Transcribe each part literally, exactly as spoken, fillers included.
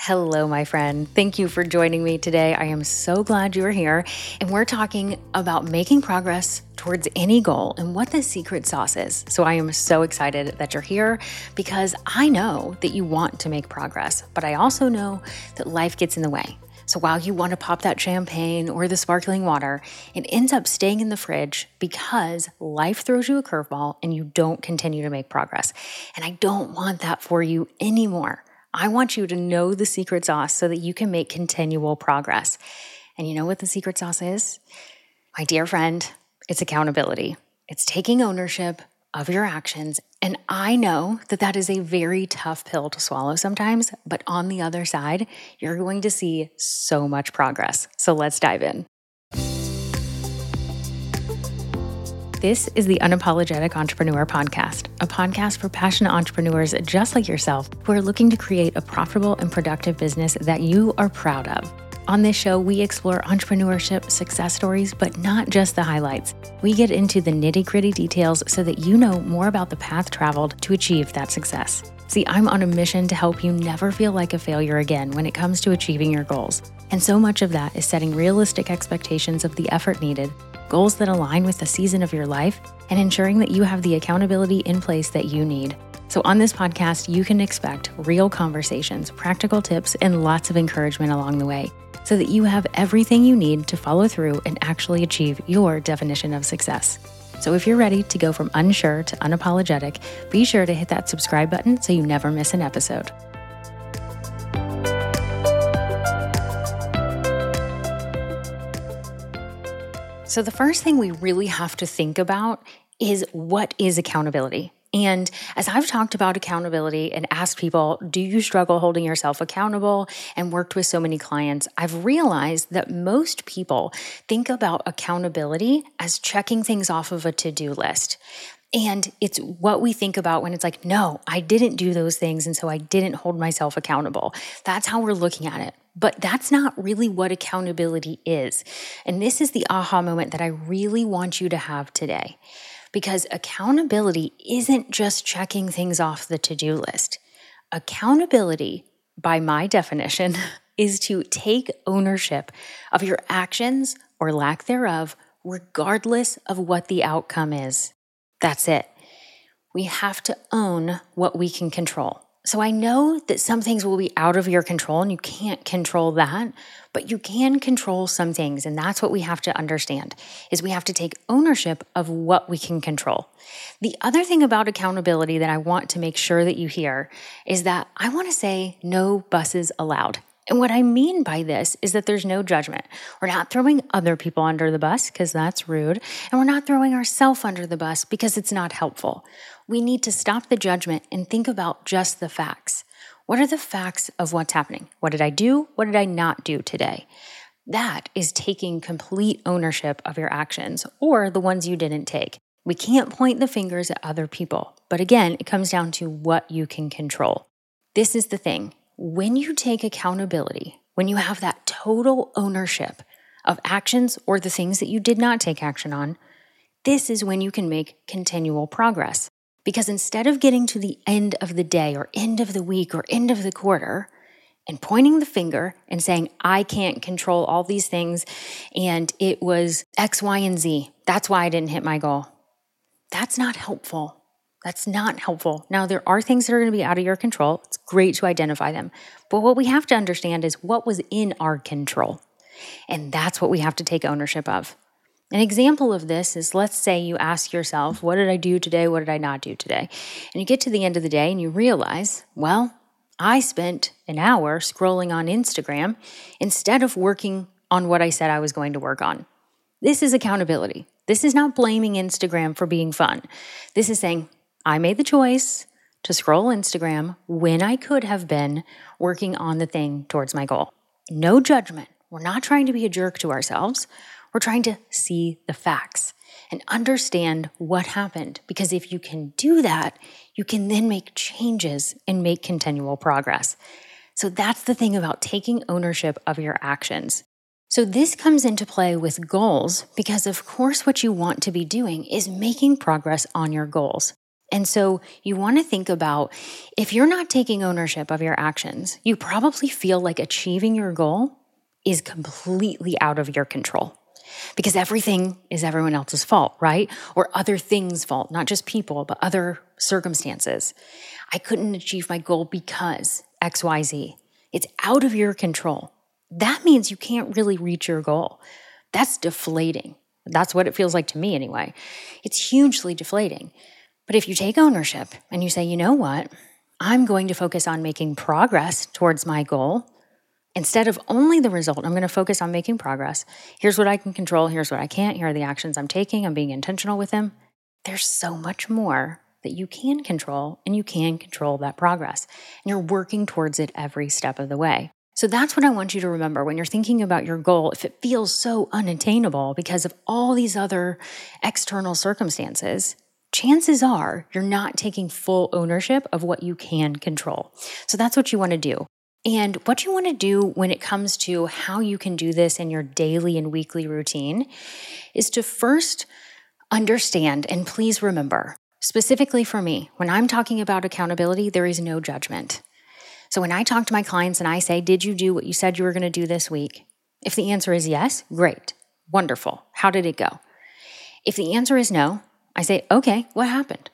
Hello, my friend. Thank you for joining me today. I am so glad you're here. And we're talking about making progress towards any goal and what the secret sauce is. So I am so excited that you're here because I know that you want to make progress, but I also know that life gets in the way. So while you want to pop that champagne or the sparkling water, it ends up staying in the fridge because life throws you a curveball and you don't continue to make progress. And I don't want that for you anymore. I want you to know the secret sauce so that you can make continual progress. And you know what the secret sauce is? My dear friend, it's accountability. It's taking ownership of your actions. And I know that that is a very tough pill to swallow sometimes, but on the other side, you're going to see so much progress. So let's dive in. This is the Unapologetic Entrepreneur Podcast, a podcast for passionate entrepreneurs just like yourself who are looking to create a profitable and productive business that you are proud of. On this show, we explore entrepreneurship success stories, but not just the highlights. We get into the nitty-gritty details so that you know more about the path traveled to achieve that success. See, I'm on a mission to help you never feel like a failure again when it comes to achieving your goals. And so much of that is setting realistic expectations of the effort needed, goals that align with the season of your life, and ensuring that you have the accountability in place that you need. So on this podcast, you can expect real conversations, practical tips, and lots of encouragement along the way so that you have everything you need to follow through and actually achieve your definition of success. So if you're ready to go from unsure to unapologetic, be sure to hit that subscribe button so you never miss an episode. So the first thing we really have to think about is what is accountability? And as I've talked about accountability and asked people, do you struggle holding yourself accountable, and worked with so many clients, I've realized that most people think about accountability as checking things off of a to-do list. And it's what we think about when it's like, no, I didn't do those things, and so I didn't hold myself accountable. That's how we're looking at it. But that's not really what accountability is. And this is the aha moment that I really want you to have today. Because accountability isn't just checking things off the to-do list. Accountability, by my definition, is to take ownership of your actions or lack thereof, regardless of what the outcome is. That's it. We have to own what we can control. So I know that some things will be out of your control and you can't control that, but you can control some things. And that's what we have to understand is we have to take ownership of what we can control. The other thing about accountability that I want to make sure that you hear is that I want to say no buses allowed. And what I mean by this is that there's no judgment. We're not throwing other people under the bus because that's rude. And we're not throwing ourselves under the bus because it's not helpful. We need to stop the judgment and think about just the facts. What are the facts of what's happening? What did I do? What did I not do today? That is taking complete ownership of your actions or the ones you didn't take. We can't point the fingers at other people. But again, it comes down to what you can control. This is the thing. When you take accountability, when you have that total ownership of actions or the things that you did not take action on, this is when you can make continual progress. Because instead of getting to the end of the day or end of the week or end of the quarter and pointing the finger and saying, I can't control all these things and it was X, Y, and Z, that's why I didn't hit my goal. That's not helpful. That's not helpful. Now, there are things that are going to be out of your control. It's great to identify them. But what we have to understand is what was in our control. And that's what we have to take ownership of. An example of this is, let's say you ask yourself, what did I do today? What did I not do today? And you get to the end of the day and you realize, well, I spent an hour scrolling on Instagram instead of working on what I said I was going to work on. This is accountability. This is not blaming Instagram for being fun. This is saying, I made the choice to scroll Instagram when I could have been working on the thing towards my goal. No judgment. We're not trying to be a jerk to ourselves. We're trying to see the facts and understand what happened. Because if you can do that, you can then make changes and make continual progress. So that's the thing about taking ownership of your actions. So this comes into play with goals because, of course, what you want to be doing is making progress on your goals. And so you want to think about, if you're not taking ownership of your actions, you probably feel like achieving your goal is completely out of your control, because everything is everyone else's fault, right? Or other things' fault, not just people, but other circumstances. I couldn't achieve my goal because X Y Z. It's out of your control. That means you can't really reach your goal. That's deflating. That's what it feels like to me anyway. It's hugely deflating. But if you take ownership and you say, you know what, I'm going to focus on making progress towards my goal, instead of only the result, I'm going to focus on making progress. Here's what I can control. Here's what I can't. Here are the actions I'm taking. I'm being intentional with them. There's so much more that you can control, and you can control that progress. And you're working towards it every step of the way. So that's what I want you to remember when you're thinking about your goal. If it feels so unattainable because of all these other external circumstances, chances are you're not taking full ownership of what you can control. So that's what you want to do. And what you want to do when it comes to how you can do this in your daily and weekly routine is to first understand, and please remember, specifically for me, when I'm talking about accountability, there is no judgment. So when I talk to my clients and I say, did you do what you said you were going to do this week? If the answer is yes, great, wonderful. How did it go? If the answer is no, I say, okay, what happened?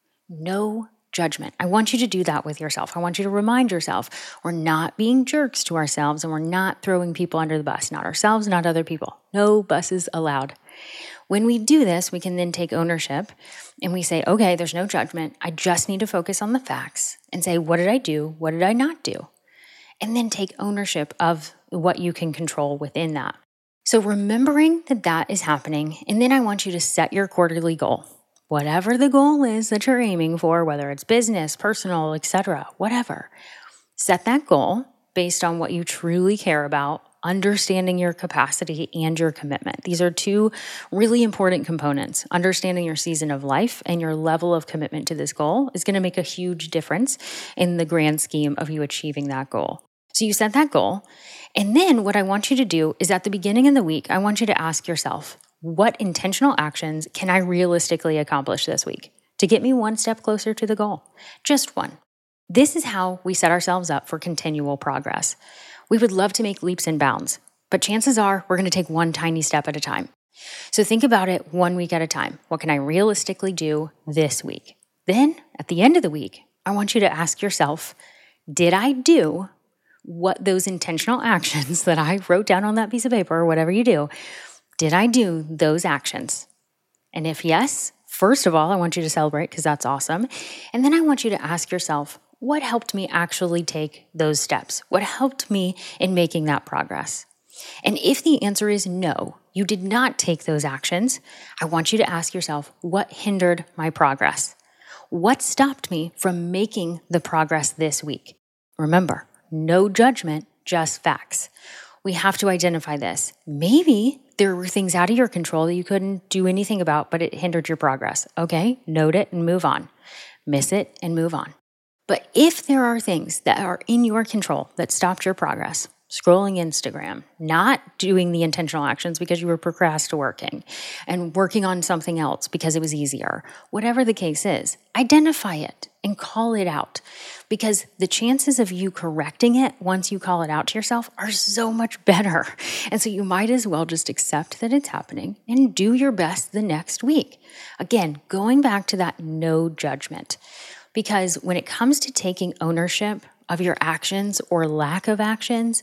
No judgment. I want you to do that with yourself. I want you to remind yourself we're not being jerks to ourselves, and we're not throwing people under the bus, not ourselves, not other people. No buses allowed. When we do this, we can then take ownership and we say, okay, there's no judgment. I just need to focus on the facts and say, what did I do? What did I not do? And then take ownership of what you can control within that. So remembering that that is happening, and then I want you to set your quarterly goal. Whatever the goal is that you're aiming for, whether it's business, personal, et cetera, whatever, set that goal based on what you truly care about, understanding your capacity and your commitment. These are two really important components. Understanding your season of life and your level of commitment to this goal is going to make a huge difference in the grand scheme of you achieving that goal. So you set that goal. And then what I want you to do is at the beginning of the week, I want you to ask yourself, what intentional actions can I realistically accomplish this week to get me one step closer to the goal? Just one. This is how we set ourselves up for continual progress. We would love to make leaps and bounds, but chances are we're going to take one tiny step at a time. So think about it one week at a time. What can I realistically do this week? Then at the end of the week, I want you to ask yourself, did I do what those intentional actions that I wrote down on that piece of paper or whatever you do, did I do those actions? And if yes, first of all, I want you to celebrate because that's awesome. And then I want you to ask yourself, what helped me actually take those steps? What helped me in making that progress? And if the answer is no, you did not take those actions, I want you to ask yourself, what hindered my progress? What stopped me from making the progress this week? Remember, no judgment, just facts. We have to identify this. Maybe there were things out of your control that you couldn't do anything about, but it hindered your progress. Okay, note it and move on. Miss it and move on. But if there are things that are in your control that stopped your progress, scrolling Instagram, not doing the intentional actions because you were procrastinating and working on something else because it was easier, whatever the case is, identify it and call it out, because the chances of you correcting it once you call it out to yourself are so much better. And so you might as well just accept that it's happening and do your best the next week. Again, going back to that no judgment. Because when it comes to taking ownership of your actions or lack of actions,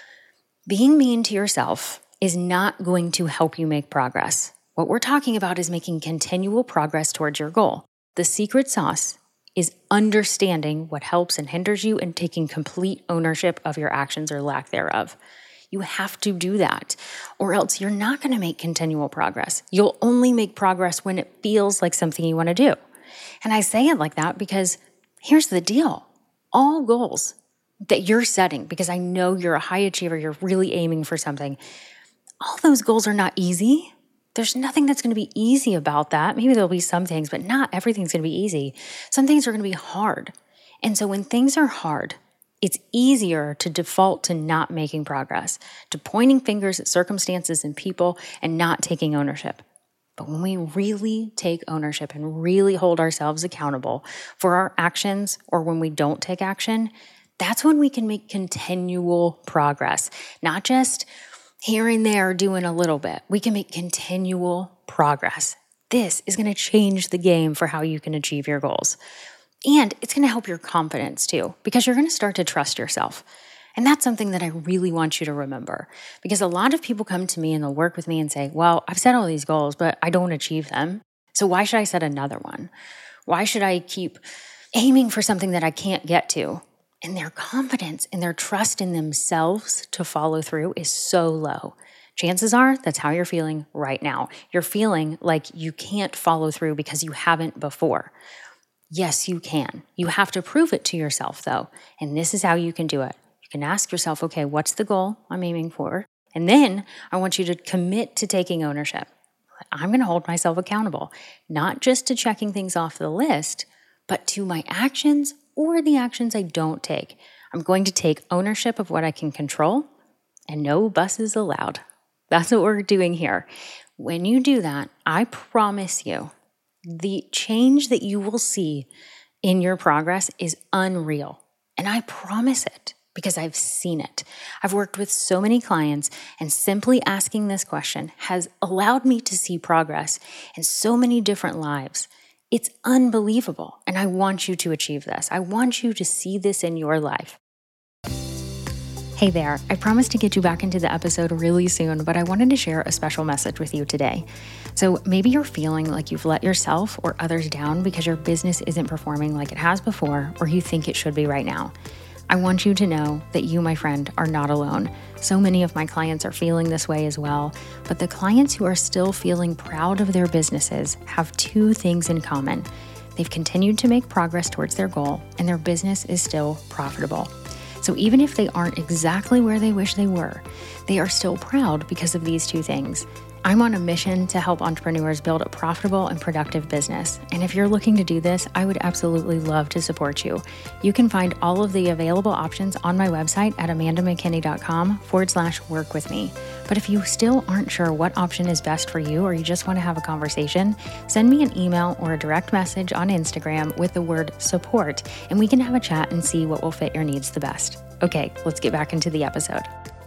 being mean to yourself is not going to help you make progress. What we're talking about is making continual progress towards your goal. The secret sauce is understanding what helps and hinders you and taking complete ownership of your actions or lack thereof. You have to do that, or else you're not going to make continual progress. You'll only make progress when it feels like something you want to do. And I say it like that because here's the deal. All goals that you're setting, because I know you're a high achiever, you're really aiming for something, all those goals are not easy. There's nothing that's going to be easy about that. Maybe there'll be some things, but not everything's going to be easy. Some things are going to be hard. And so when things are hard, it's easier to default to not making progress, to pointing fingers at circumstances and people and not taking ownership. But when we really take ownership and really hold ourselves accountable for our actions, or when we don't take action, that's when we can make continual progress, not just here and there doing a little bit. We can make continual progress. This is going to change the game for how you can achieve your goals. And it's going to help your confidence too, because you're going to start to trust yourself. And that's something that I really want you to remember, because a lot of people come to me and they'll work with me and say, well, I've set all these goals, but I don't achieve them. So why should I set another one? Why should I keep aiming for something that I can't get to? And their confidence and their trust in themselves to follow through is so low. Chances are that's how you're feeling right now. You're feeling like you can't follow through because you haven't before. Yes, you can. You have to prove it to yourself though. And this is how you can do it. You can ask yourself, okay, what's the goal I'm aiming for? And then I want you to commit to taking ownership. I'm going to hold myself accountable, not just to checking things off the list, but to my actions or the actions I don't take. I'm going to take ownership of what I can control, and no buses allowed. That's what we're doing here. When you do that, I promise you, the change that you will see in your progress is unreal. And I promise it because I've seen it. I've worked with so many clients, and simply asking this question has allowed me to see progress in so many different lives. It's unbelievable, and I want you to achieve this. I want you to see this in your life. Hey there, I promised to get you back into the episode really soon, but I wanted to share a special message with you today. So maybe you're feeling like you've let yourself or others down because your business isn't performing like it has before, or you think it should be right now. I want you to know that you, my friend, are not alone. So many of my clients are feeling this way as well, but the clients who are still feeling proud of their businesses have two things in common. They've continued to make progress towards their goal, and their business is still profitable. So even if they aren't exactly where they wish they were, they are still proud because of these two things. I'm on a mission to help entrepreneurs build a profitable and productive business. And if you're looking to do this, I would absolutely love to support you. You can find all of the available options on my website at amandamckinney.com forward slash work with me. But if you still aren't sure what option is best for you, or you just want to have a conversation, send me an email or a direct message on Instagram with the word support, and we can have a chat and see what will fit your needs the best. Okay, let's get back into the episode.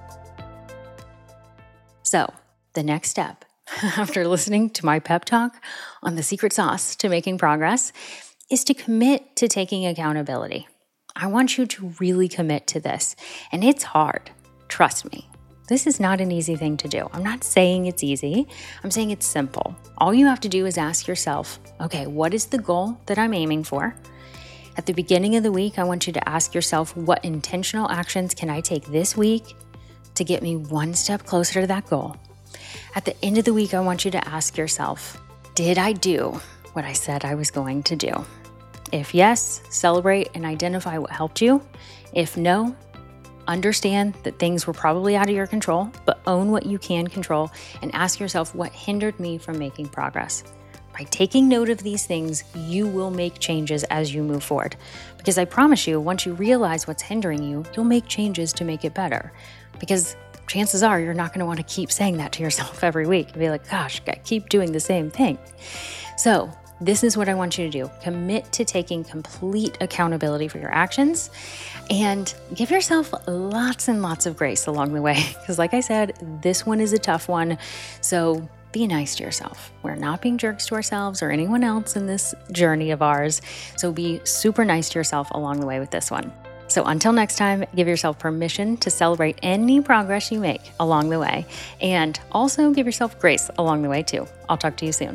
So, the next step, after listening to my pep talk on the secret sauce to making progress, is to commit to taking accountability. I want you to really commit to this. And it's hard. Trust me. This is not an easy thing to do. I'm not saying it's easy. I'm saying it's simple. All you have to do is ask yourself, okay, what is the goal that I'm aiming for? At the beginning of the week, I want you to ask yourself, what intentional actions can I take this week to get me one step closer to that goal? At the end of the week, I want you to ask yourself, did I do what I said I was going to do? If yes, celebrate and identify what helped you. If no, understand that things were probably out of your control, but own what you can control and ask yourself, what hindered me from making progress? By taking note of these things, you will make changes as you move forward. Because I promise you, once you realize what's hindering you, you'll make changes to make it better. Because chances are you're not going to want to keep saying that to yourself every week and be like, gosh, I keep doing the same thing. So this is what I want you to do. Commit to taking complete accountability for your actions and give yourself lots and lots of grace along the way. Because like I said, this one is a tough one. So be nice to yourself. We're not being jerks to ourselves or anyone else in this journey of ours. So be super nice to yourself along the way with this one. So until next time, give yourself permission to celebrate any progress you make along the way, and also give yourself grace along the way too. I'll talk to you soon.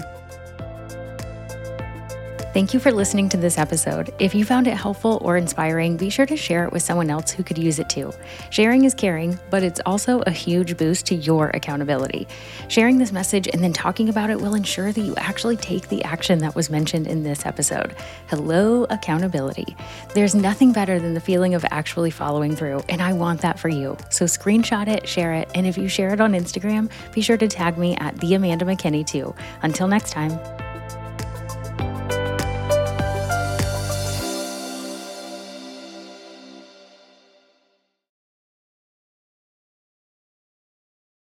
Thank you for listening to this episode. If you found it helpful or inspiring, be sure to share it with someone else who could use it too. Sharing is caring, but it's also a huge boost to your accountability. Sharing this message and then talking about it will ensure that you actually take the action that was mentioned in this episode. Hello, accountability. There's nothing better than the feeling of actually following through, and I want that for you. So screenshot it, share it, and if you share it on Instagram, be sure to tag me at the Amanda McKinney too. Until next time.